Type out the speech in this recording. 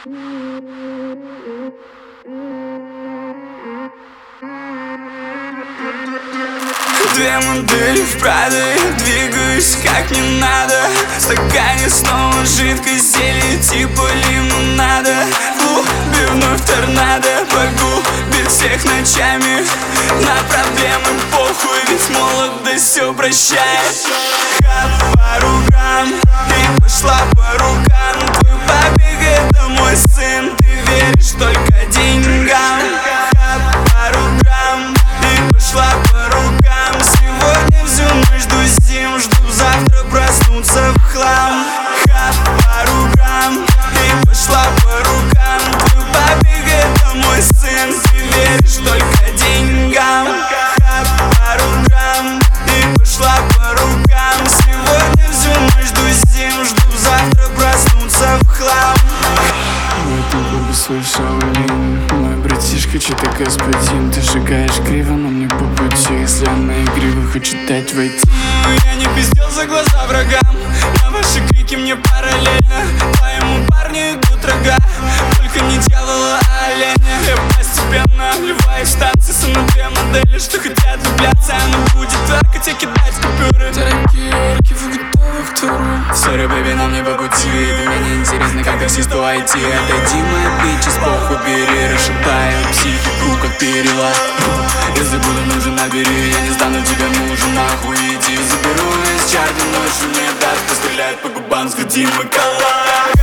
Две модели в Прадо, двигаюсь как не надо. В стакане снова жидкость зелье типа лимонада. В клубе вновь торнадо, погубит всех ночами. На проблемы похуй, ведь молодость все прощает. Хап, пару грамм, и пошла по рукам. Твой побег — это мой сын, ты веришь только деньгам. Хап, пару грамм, и пошла по рукам. Сегодня всю ночь дузим, жду завтра проснуться в хлам. Хап, пару грамм, и пошла по рукам. Твой побег — это мой сын, ты веришь только деньгам. Хап, пару грамм, и пошла по рукам. Сегодня всю ночь дузим, жду завтра проснуться в хлам. Мой тупо свой Шаолинь, мой братишка, чей-то господин. Ты шагаешь криво, но мне по пути. Если она игриво хочет дать войти. Я не пиздел за глаза врагам, на ваши крики мне параллельно. Твоему парню идут рога, только не дьявола, а оленя. Я постепенно вливаюсь в танцы со мной две модели, что хотят влюбляться. Она будет тверкать и кидать купюры. Дорогие орки, вы готовы к туру? Сори, бэби, нам не по пути. Ты мне не интересно, как таксисту войти. Отойди, моя бичес, похуй, бери. Расшатаю психику, как перила. Если буду нужен, набери. Я не стану тебе мужем, нахуй иди. Заберу из чарта ночью, не даст пострелять по губам, сгодим и коллаж.